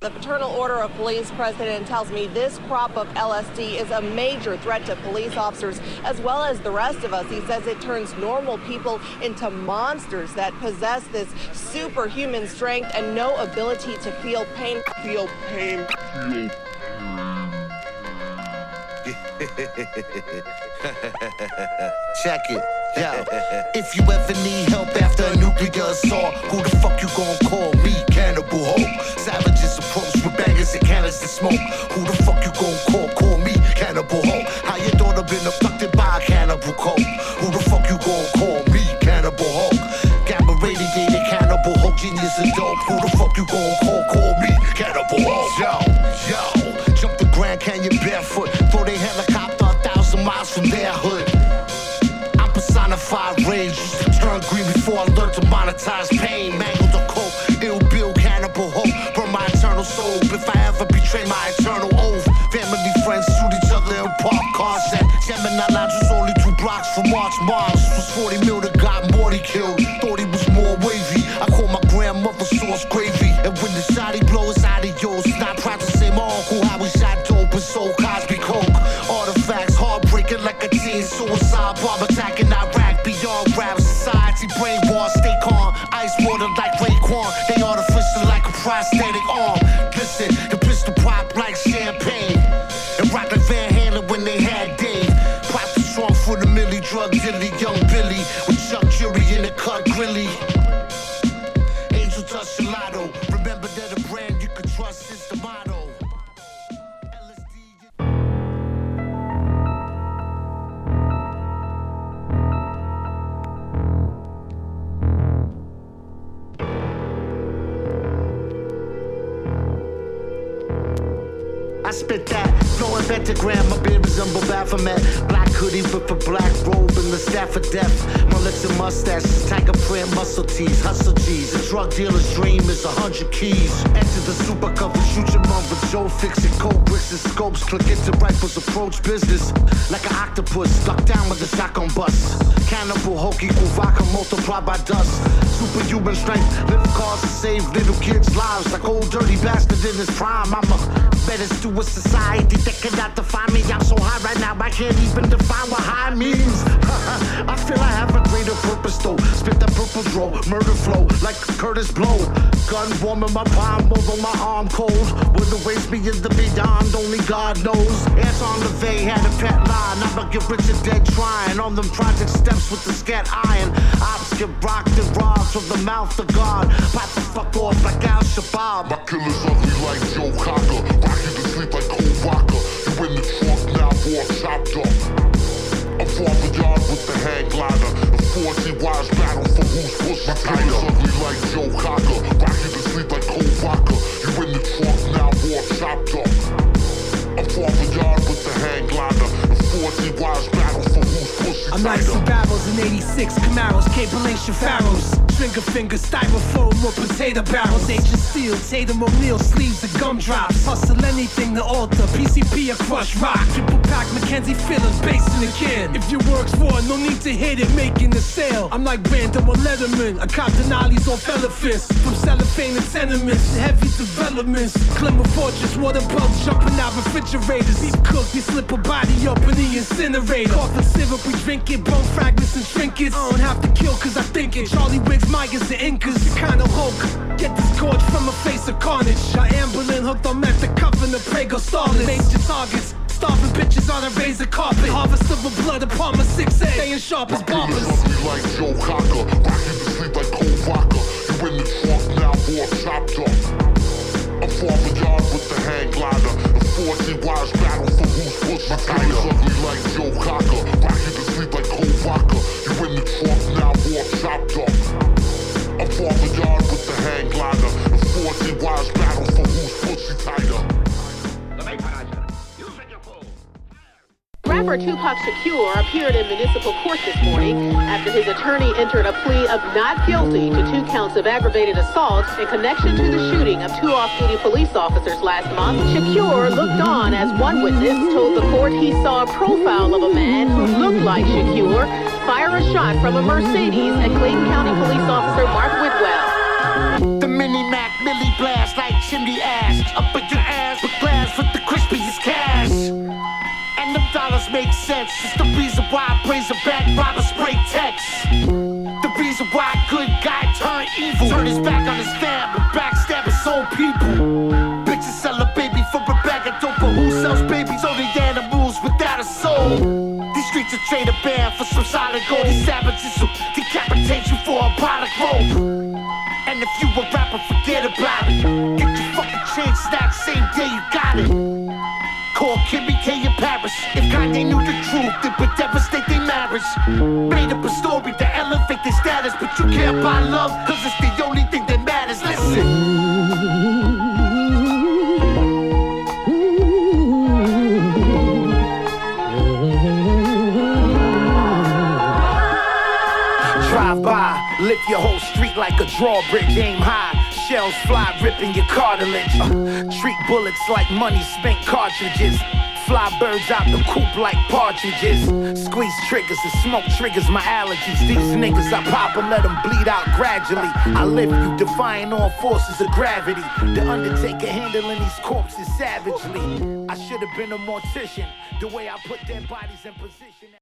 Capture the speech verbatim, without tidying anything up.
the Fraternal Order of Police president tells me this crop of L S D is a major threat to police officers as well as the rest of us. He says it turns normal people into monsters that possess this superhuman strength and no ability to feel pain. Feel pain. Feel Check it, yo. If you ever need help after a nuclear assault, who the fuck you gon' call? Me, Cannibal Hope. Savages approach with bangers and cannons to smoke. Who the fuck you gon' call? Call me, Cannibal Hope. How your daughter been abducted by a cannibal cult? Who the fuck you gon' call? Me, Cannibal Hope. Gamma radiated Cannibal Hope, genius and dope. Who the fuck you gon' call? Call me, Cannibal Hope. Yo, yo. Jump the Grand Canyon barefoot. Throw they helicopter a thousand miles from their hood. I'm personified rage. Used to turn green before I learned to monetize pain. Mangled the coke, ill bill, Cannibal Hope. Burn my eternal soul if I ever betray my eternal oath. Family friends shoot each other in park cars. At Gemini Lounge was only two blocks from March Mars. Was forty mil that got Morty killed. Thought he was more wavy. I call my grandmother sauce gravy. And when the shotty blows adios, not proud to say my uncle how we shot dope and sold Cosby coke. Artifacts heartbreaking like a teen suicide bomb attacking Iraq beyond rap society. Brainwash, stay calm. Ice water like Raekwon. They artificial like a prosthetic arm. Listen, the pistol pop like champagne. And rock like Van Halen when they had Dave. Pop the trunk for the milli, drug dilly, young Billy with Chuck Jury in the cut grilly. Angel touch gelato. Remember that a brand you can trust is the motto. I spit that, flowing pentagram, my beard resemble Baphomet. Black hoodie with a black robe and the staff of death. Mullets and mustaches, tiger print muscle tees, hustle G's. A drug dealer's dream is a hundred keys. Enter the super cover, shoot your mom with Joe fixing cold bricks and scopes. Click into rifles, approach business like an octopus, stuck down with a shotgun bust. Cannibal Hulk equal vodka multiplied by dust. Superhuman strength, lift cars to save little kids' lives. Like old dirty bastard in his prime. I'm a menace to a society that cannot define me. I'm so high right now, I can't even define what high means. I feel I have a greater purpose though. Spit that purple draw, murder flow like Curtis Blow. Gun warm in my palm, although my arm cold. Where the waste me in the beyond, only God knows. Anton LaVey had a pet line. I'ma get rich and dead trying on them project steps with the scat iron. Ops get rocked and robbed from the mouth of God. Pop the fuck off like Al Shabaab. My killer's ugly like Joe Cocker. Rock you to sleep like Cold Walker. You in the trunk now, war chopped up. I'm Father Yard with the hang glider. A forty wise battle for who's pussy tighter. My killer's ugly like Joe Cocker. Rock you to sleep like Cold Walker. You in the trunk now, war chopped up. I'm Father Yard with the hang glider. A forty wise battle for who's pussy tighter. I'm like some barrels in eighty-six Camaros, Cablation Pharaohs. Trigger finger, styrofoam or potato barrels. Ancient steel, Tatum O'Neal, sleeves and gumdrops. Hustle anything to alter, P C P or crush rock. Triple pack, Mackenzie fillers, basing again. If your work's raw, no need to hit it, making the sale. I'm like Brandon or Letterman, I cop Denali's off elephants. From cellophane and tenements, heavy developments. Clemmer Fortress, water bugs jumping out refrigerators. Beef cooked, we slip a body up in the incinerator. Coffin syrup, we drink it, bone fragments and trinkets. I don't have to kill cause I think it. Charlie Wiggs, Mayas and Incas, the kind of Hulk. Get this gorge from a face of carnage. I ambulin' hooked on meth, the cuff and the Prego starless. Major targets, starving bitches on a razor carpet. Harvest of a blood upon my six A, staying sharp as barbers. My killer's ugly like Joe Cocker. Rock you to sleep like Cold Walker. You in the trunk now, war chopped up. I'm Father Yard with the hang glider. A forty wise battle for who's pussy tighter. My killer's ugly like Joe Cocker. Rock you to sleep like Cold Walker. You in the trunk now, war chopped up. I'm Father Yard with the hang glider. A forty wise battle for who's pussy tighter. Rapper Tupac Shakur appeared in municipal court this morning after his attorney entered a plea of not guilty to two counts of aggravated assault in connection to the shooting of two off-duty police officers last month. Shakur looked on as one witness told the court he saw a profile of a man who looked like Shakur fire a shot from a Mercedes at Clayton County Police Officer Mark Whitwell. The mini Mac Millie blast like chimney ass. Up at your ass with glass with the crispiest cash. And them dollars make sense. It's the reason why I praise a back robber spray text. The reason why a good guy turned evil. Turn his back on his family, backstab his own people. Bitches sell a baby for a bag of dope, but who sells babies? Only animals without a soul. These streets are trade a band for some solid gold. These savages who decapitate you for a product rope. And if you a rapper, forget about it. Get your fucking chain snatched same day you got it. Call Kimmy K in Paris. If Kanye knew the truth, it would devastate their marriage. Made up a story to elevate their status, but you can't buy love, cause it's the only thing that matters. Listen. Drive by, lift your whole street like a drawbridge, aim high. Shells fly, ripping your cartilage. Uh, treat bullets like money spent cartridges. Fly birds out the coop like partridges. Squeeze triggers and smoke triggers my allergies. These niggas I pop and let them bleed out gradually. I lift you, defying all forces of gravity. The Undertaker handling these corpses savagely. I should have been a mortician. The way I put dead bodies in position.